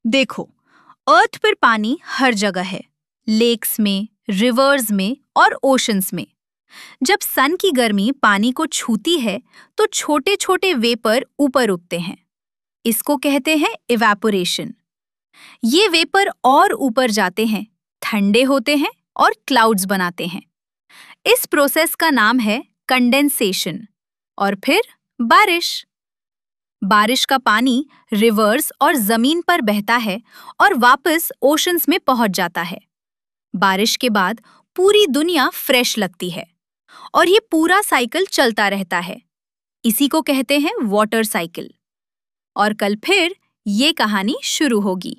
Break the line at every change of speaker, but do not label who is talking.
देखो, अर्थ पर पानी हर जगह है, लेक्स में, रिवर्स में और ओशंस में। जब सन की गर्मी पानी को छूती है, तो छोटे छोटे वेपर ऊपर उठते हैं। इसको कहते हैं इवेपोरेशन। ये वेपर और ऊपर जाते हैं, ठंडे होते हैं और क्लाउड्स बनाते हैं। इस प्रोसेस का नाम है कंडेंसेशन। और फिर बारिश। बारिश का पानी रिवर्स और जमीन पर बहता है और वापस ओशंस में पहुंच जाता है। बारिश के बाद पूरी दुनिया फ्रेश लगती है और ये पूरा साइकिल चलता रहता है। इसी को कहते हैं वाटर साइकिल। और कल फिर ये कहानी शुरू होगी।